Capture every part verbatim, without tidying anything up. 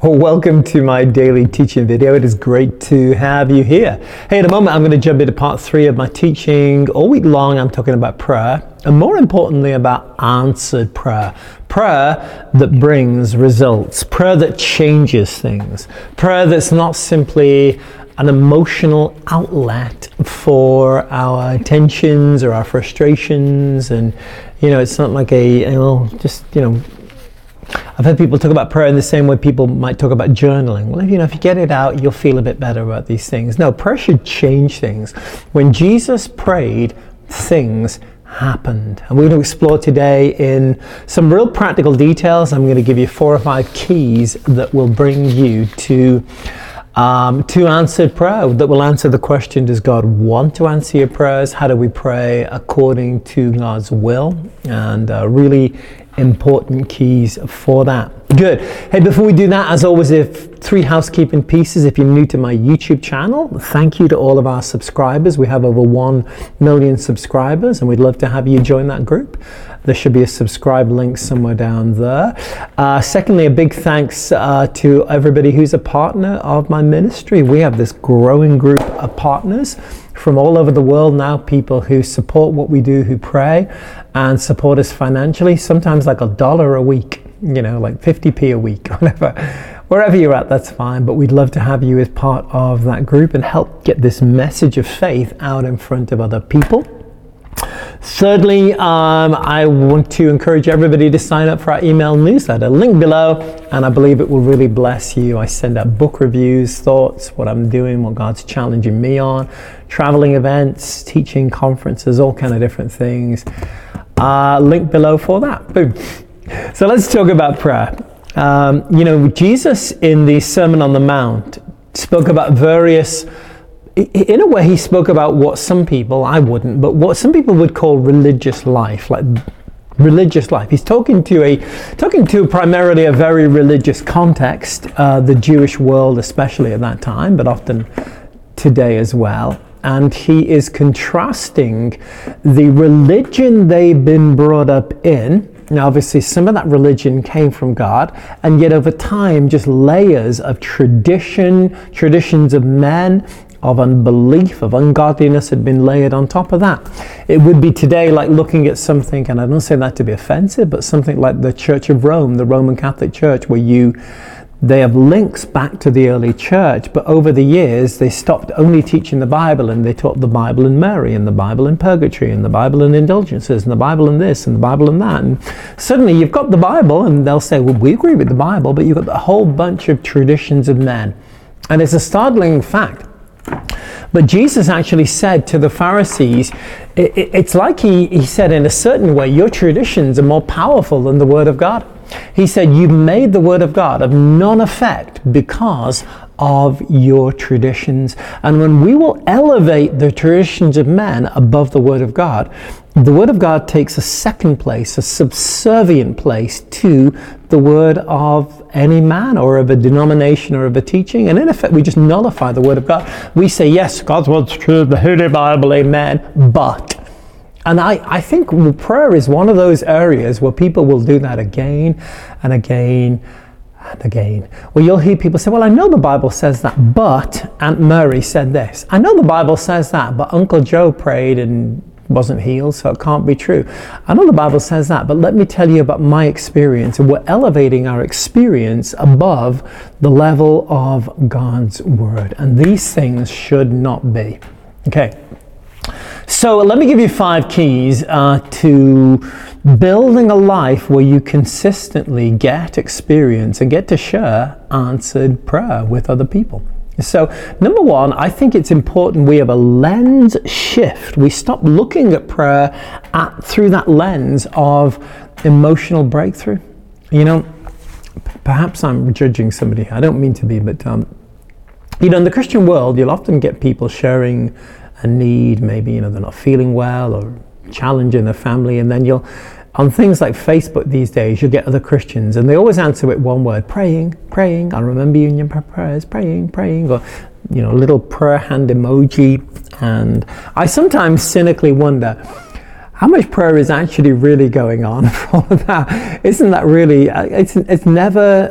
Well, welcome to my daily teaching video. It is great to have you here. Hey, in a moment, I'm going to jump into part three of my teaching. All week long, I'm talking about prayer, and more importantly, about answered prayer. Prayer that brings results, prayer that changes things, prayer that's not simply an emotional outlet for our tensions or our frustrations. And, you know, it's not like a, you know, just, you know, I've heard people talk about prayer in the same way people might talk about journaling. Well, if, you know, if you get it out, you'll feel a bit better about these things. No, prayer should change things. When Jesus prayed, things happened. And we're going to explore today in some real practical details. I'm going to give you four or five keys that will bring you to Um, to answered prayer, that will answer the question, does God want to answer your prayers? How do we pray according to God's will? And uh, really important keys for that. Good. Hey, before we do that, as always, if three housekeeping pieces. If you're new to my YouTube channel, thank you to all of our subscribers. We have over one million subscribers, and we'd love to have you join that group. There should be a subscribe link somewhere down there. Uh, secondly, a big thanks uh, to everybody who's a partner of my ministry. We have this growing group of partners from all over the world now, people who support what we do, who pray and support us financially, sometimes like a dollar a week, you know, like fifty p a week, whatever. Wherever you're at, that's fine, but we'd love to have you as part of that group and help get this message of faith out in front of other people. Thirdly, um, I want to encourage everybody to sign up for our email newsletter, link below, and I believe it will really bless you. I send out book reviews, thoughts, what I'm doing, what God's challenging me on, traveling events, teaching conferences, all kind of different things. Uh, link below for that. Boom. So let's talk about prayer. Um, you know, Jesus in the Sermon on the Mount spoke about various, in a way he spoke about what some people, I wouldn't, but what some people would call religious life, like religious life. He's talking to a, talking to primarily a very religious context, uh, the Jewish world especially at that time, but often today as well. And he is contrasting the religion they've been brought up in. Now, obviously, some of that religion came from God, and yet over time, just layers of tradition, traditions of men, of unbelief, of ungodliness had been layered on top of that. It would be today like looking at something, and I don't say that to be offensive, but something like the Church of Rome, the Roman Catholic Church, where you they have links back to the early church, but over the years they stopped only teaching the Bible, and they taught the Bible and Mary, and the Bible and purgatory, and the Bible and indulgences, and the Bible and this, and the Bible and that. And suddenly you've got the Bible, and they'll say, well, we agree with the Bible, but you've got a whole bunch of traditions of men. And it's a startling fact. But Jesus actually said to the Pharisees, it, it, it's like he, he said in a certain way, your traditions are more powerful than the Word of God. He said, you've made the Word of God of none effect because of your traditions. And when we will elevate the traditions of men above the Word of God, the Word of God takes a second place, a subservient place to the word of any man or of a denomination or of a teaching. And in effect, we just nullify the Word of God. We say, yes, God's word's true, the Holy Bible, amen, but... And I, I think prayer is one of those areas where people will do that again and again and again. Well, you'll hear people say, well, I know the Bible says that, but Aunt Mary said this. I know the Bible says that, but Uncle Joe prayed and wasn't healed, so it can't be true. I know the Bible says that, but let me tell you about my experience. And we're elevating our experience above the level of God's Word. And these things should not be. Okay. So let me give you five keys uh, to building a life where you consistently get experience and get to share answered prayer with other people. So number one, I think it's important we have a lens shift. We stop looking at prayer at, through that lens of emotional breakthrough. You know, perhaps I'm judging somebody. I don't mean to be, but um, you know, in the Christian world, you'll often get people sharing a need, maybe, you know, they're not feeling well or challenge in their family, and then you'll, on things like Facebook these days, you'll get other Christians, and they always answer with one word, praying, praying, I remember you in your prayers, praying, praying, or, you know, little prayer hand emoji. And I sometimes cynically wonder, how much prayer is actually really going on for all of that? Isn't that really, it's, it's never,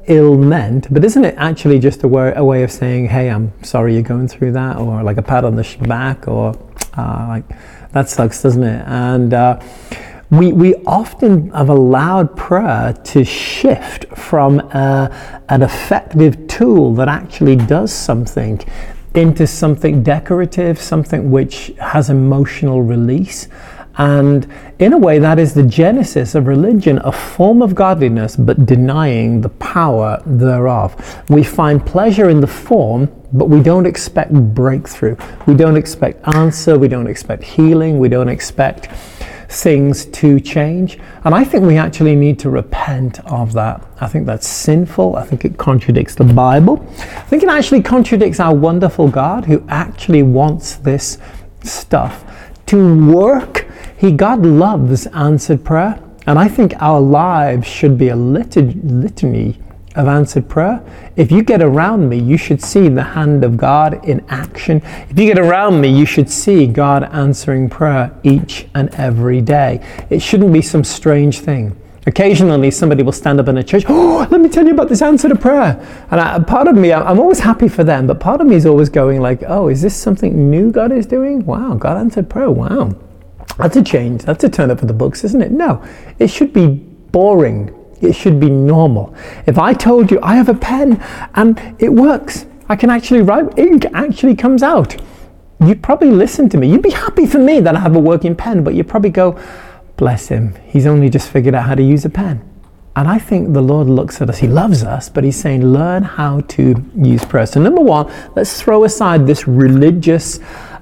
ill meant, but isn't it actually just a way, a way of saying, hey, I'm sorry you're going through that, or like a pat on the back, or uh, like, that sucks, doesn't it? And uh, we we often have allowed prayer to shift from a, an effective tool that actually does something into something decorative, something which has emotional release. And in a way, that is the genesis of religion, a form of godliness, but denying the power thereof. We find pleasure in the form, but we don't expect breakthrough. We don't expect answer. We don't expect healing. We don't expect things to change. And I think we actually need to repent of that. I think that's sinful. I think it contradicts the Bible. I think it actually contradicts our wonderful God, who actually wants this stuff to work. He, God loves answered prayer, and I think our lives should be a lit- litany of answered prayer. If you get around me, you should see the hand of God in action. If you get around me, you should see God answering prayer each and every day. It shouldn't be some strange thing. Occasionally, somebody will stand up in a church, oh, let me tell you about this answer to prayer. And I, part of me, I'm always happy for them, but part of me is always going like, oh, is this something new God is doing? Wow, God answered prayer, wow. That's a change, that's a turn up for the books, isn't it? No, it should be boring. It should be normal. If I told you I have a pen and it works, I can actually write, ink actually comes out, you'd probably listen to me. You'd be happy for me that I have a working pen, but you'd probably go, bless him, he's only just figured out how to use a pen. And I think the Lord looks at us, he loves us, but he's saying, learn how to use prayer. So number one, let's throw aside this religious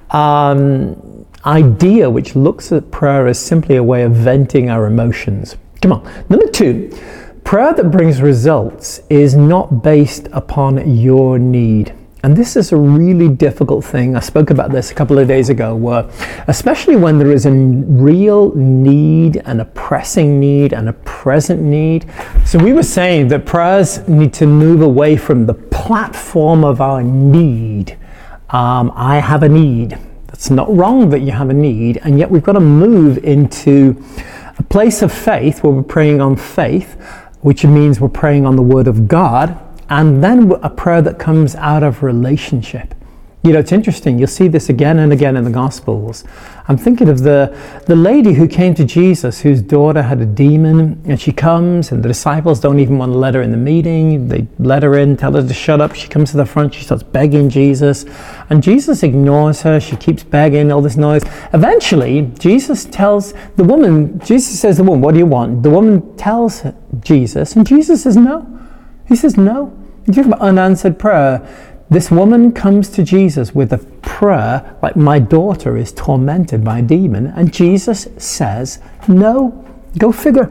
um, idea which looks at prayer as simply a way of venting our emotions. Come on. Number two, prayer that brings results is not based upon your need. And this is a really difficult thing. I spoke about this a couple of days ago, where especially when there is a real need and a pressing need and a present need. So we were saying that prayers need to move away from the platform of our need. Um, I have a need. It's not wrong that you have a need, and yet we've got to move into a place of faith where we're praying on faith, which means we're praying on the Word of God, and then a prayer that comes out of relationship. You know, it's interesting, you'll see this again and again in the Gospels. I'm thinking of the, the lady who came to Jesus, whose daughter had a demon, and she comes, and the disciples don't even want to let her in the meeting. They let her in, tell her to shut up. She comes to the front, she starts begging Jesus, and Jesus ignores her. She keeps begging, all this noise. Eventually, Jesus tells the woman, Jesus says to the woman, what do you want? The woman tells Jesus, and Jesus says no. He says no. You talk about unanswered prayer. This woman comes to Jesus with a prayer like, my daughter is tormented by a demon, and Jesus says, no, go figure.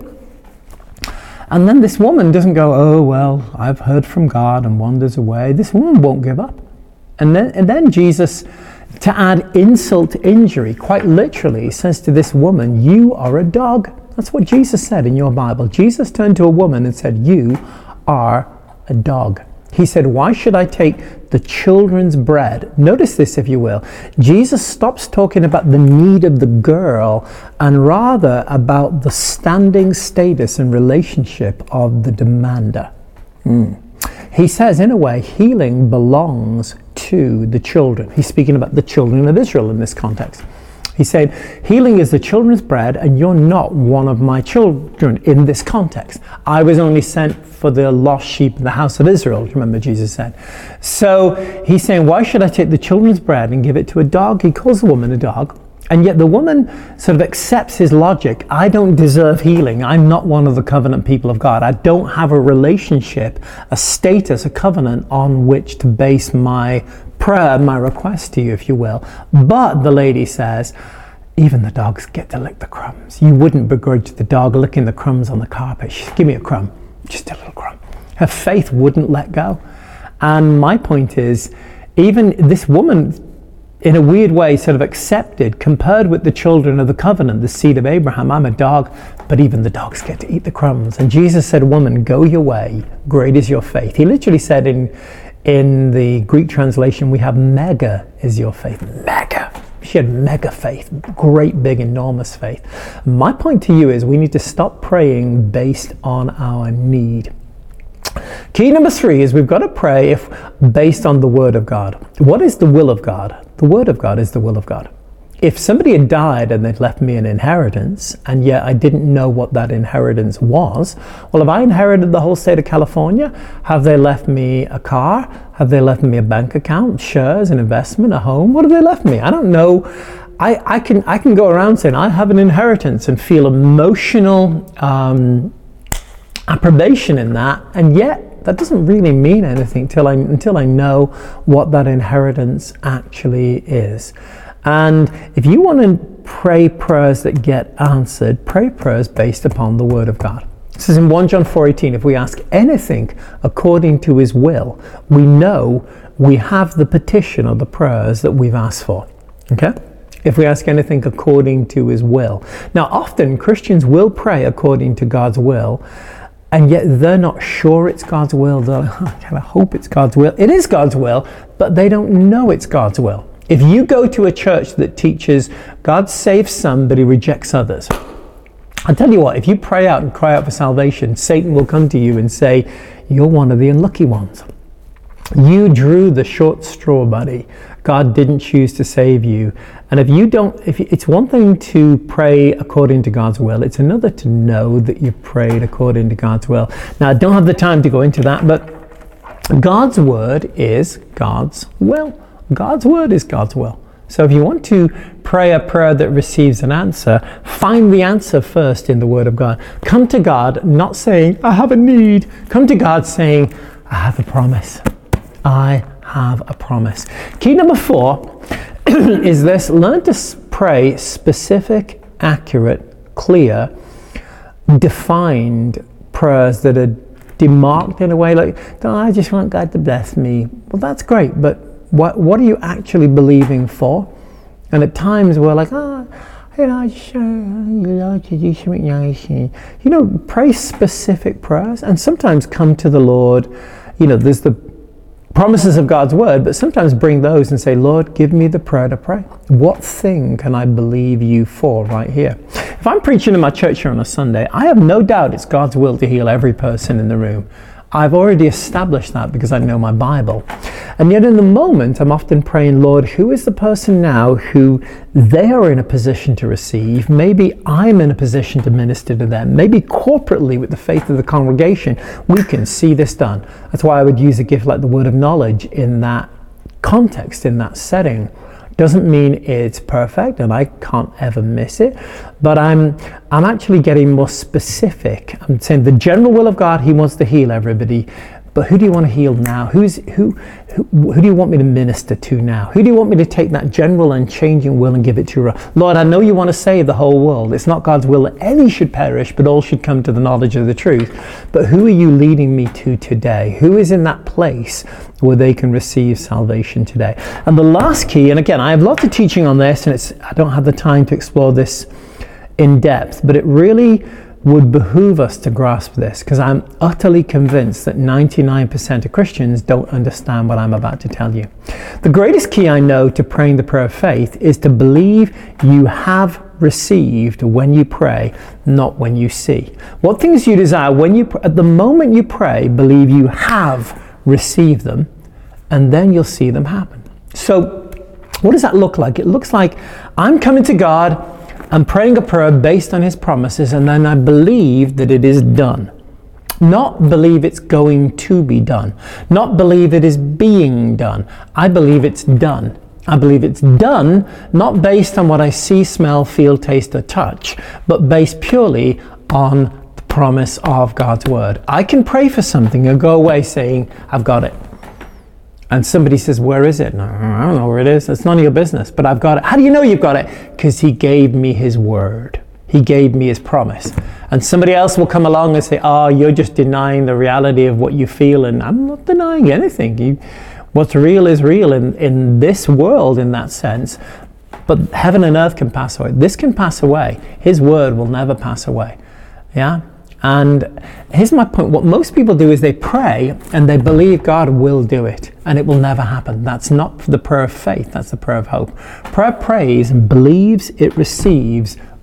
And then this woman doesn't go, oh, well, I've heard from God, and wanders away. This woman won't give up. And then, and then Jesus, to add insult to injury, quite literally says to this woman, you are a dog. That's what Jesus said in your Bible. Jesus turned to a woman and said, you are a dog. He said, why should I take the children's bread? Notice this, if you will. Jesus stops talking about the need of the girl and rather about the standing status and relationship of the demander. Mm. He says, in a way, healing belongs to the children. He's speaking about the children of Israel in this context. He said, healing is the children's bread, and you're not one of my children in this context. I was only sent for the lost sheep in the house of Israel, remember Jesus said. So he's saying, why should I take the children's bread and give it to a dog? He calls the woman a dog, and yet the woman sort of accepts his logic. I don't deserve healing. I'm not one of the covenant people of God. I don't have a relationship, a status, a covenant on which to base my prayer, my request to you, if you will. But the lady says, even the dogs get to lick the crumbs. You wouldn't begrudge the dog licking the crumbs on the carpet. She said, give me a crumb, just a little crumb. Her faith wouldn't let go. And my point is, even this woman, in a weird way, sort of accepted, compared with the children of the covenant, the seed of Abraham, I'm a dog, but even the dogs get to eat the crumbs. And Jesus said, woman, go your way, great is your faith. He literally said in In the Greek translation, we have mega is your faith. Mega. She had mega faith. Great, big, enormous faith. My point to you is we need to stop praying based on our need. Key number three is we've got to pray if based on the Word of God. What is the will of God? The Word of God is the will of God. If somebody had died and they'd left me an inheritance, and yet I didn't know what that inheritance was, well, have I inherited the whole state of California? Have they left me a car? Have they left me a bank account, shares, an investment, a home? What have they left me? I don't know. I, I can I can go around saying I have an inheritance and feel emotional um, approbation in that, and yet that doesn't really mean anything till I, until I know what that inheritance actually is. And if you want to pray prayers that get answered, pray prayers based upon the Word of God. It says in First John four eighteen, if we ask anything according to His will, we know we have the petition or the prayers that we've asked for. Okay? If we ask anything according to His will. Now, often Christians will pray according to God's will, and yet they're not sure it's God's will. They're like, oh, I kind of hope it's God's will. It is God's will, but they don't know it's God's will. If you go to a church that teaches God saves some, but He rejects others, I'll tell you what, if you pray out and cry out for salvation, Satan will come to you and say, you're one of the unlucky ones. You drew the short straw, buddy. God didn't choose to save you. And if you don't, if it's one thing to pray according to God's will, it's another to know that you prayed according to God's will. Now, I don't have the time to go into that, but God's word is God's will. God's word is God's will. So if you want to pray a prayer that receives an answer, find the answer first in the Word of God. Come to God not saying, I have a need. Come to God saying, I have a promise. I have a promise. Key number four is this: learn to pray specific, accurate, clear, defined prayers that are demarked in a way like, oh, I just want God to bless me. Well, that's great, but What what are you actually believing for? And at times we're like, ah, you know, I just, uh, you know, to do something nice. You know, pray specific prayers, and sometimes come to the Lord. You know, there's the promises of God's word, but sometimes bring those and say, Lord, give me the prayer to pray. What thing can I believe you for right here? If I'm preaching in my church here on a Sunday, I have no doubt it's God's will to heal every person in the room. I've already established that because I know my Bible. And yet in the moment, I'm often praying, Lord, who is the person now who they are in a position to receive? Maybe I'm in a position to minister to them. Maybe corporately with the faith of the congregation, we can see this done. That's why I would use a gift like the word of knowledge in that context, in that setting. Doesn't mean it's perfect and I can't ever miss it, but I'm I'm actually getting more specific. I'm saying the general will of God, He wants to heal everybody, but who do you want to heal now? Who's who, who who do you want me to minister to now? Who do you want me to take that general and changing will and give it to? Lord, I know you want to save the whole world. It's not God's will that any should perish, but all should come to the knowledge of the truth. But who are you leading me to today? Who is in that place where they can receive salvation today? And the last key, and again, I have lots of teaching on this, and it's I don't have the time to explore this in depth, but it really would behoove us to grasp this, because I'm utterly convinced that ninety-nine percent of Christians don't understand what I'm about to tell you. The greatest key I know to praying the prayer of faith is to believe you have received when you pray, not when you see. What things you desire when you at the moment you pray, believe you have received them, and then you'll see them happen. So what does that look like? It looks like I'm coming to God, I'm praying a prayer based on His promises, and then I believe that it is done. Not believe it's going to be done. Not believe it is being done. I believe it's done. I believe it's done, not based on what I see, smell, feel, taste, or touch, but based purely on the promise of God's word. I can pray for something and go away saying, I've got it. And somebody says, where is it? No, I don't know where it is. It's none of your business, but I've got it. How do you know you've got it? Because He gave me His word. He gave me His promise. And somebody else will come along and say, oh, you're just denying the reality of what you feel. And I'm not denying anything. You, what's real is real in, in this world in that sense. But heaven and earth can pass away. This can pass away. His word will never pass away. Yeah? And here's my point. What most people do is they pray and they believe God will do it, and it will never happen. That's not the prayer of faith. That's the prayer of hope. Prayer prays and believes it receives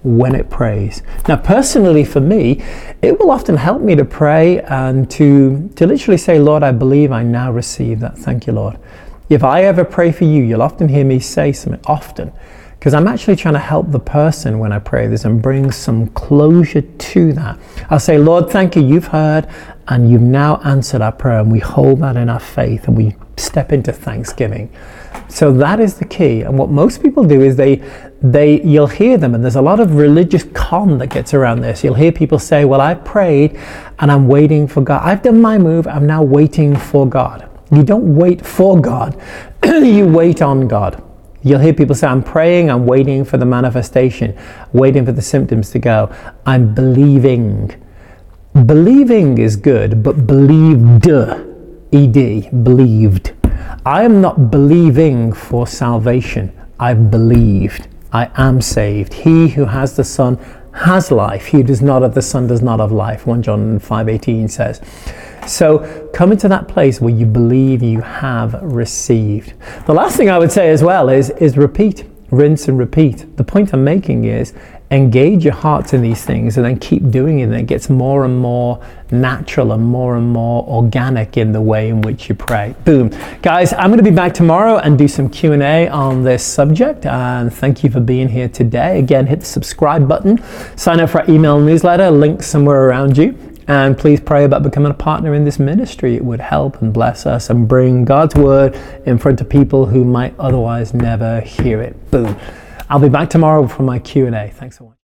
when it prays. Now, personally for me, it will often help me to pray and to, to literally say, Lord, I believe I now receive that. Thank you, Lord. If I ever pray for you, you'll often hear me say something, often, because I'm actually trying to help the person when I pray this and bring some closure to that. I'll say, Lord, thank you, you've heard, and you've now answered our prayer, and we hold that in our faith, and we step into thanksgiving. So that is the key. And what most people do is they, they, you'll hear them, and there's a lot of religious con that gets around this. You'll hear people say, well, I prayed, and I'm waiting for God. I've done my move, I'm now waiting for God. You don't wait for God, you wait on God. You'll hear people say, I'm praying, I'm waiting for the manifestation, waiting for the symptoms to go. I'm believing. Believing is good, but believed, E D, believed. I am not believing for salvation. I've believed. I am saved. He who has the Son has life. He who does not have the Son does not have life. First John five eighteen says. So come into that place where you believe you have received. The last thing I would say as well is, is repeat, rinse and repeat. The point I'm making is engage your hearts in these things and then keep doing it, and it gets more and more natural and more and more organic in the way in which you pray. Boom. Guys, I'm going to be back tomorrow and do some Q and A on this subject, and thank you for being here today. Again, hit the subscribe button, sign up for our email newsletter, link somewhere around you. And please pray about becoming a partner in this ministry. It would help and bless us and bring God's word in front of people who might otherwise never hear it. Boom. I'll be back tomorrow for my Q and A. Thanks so much.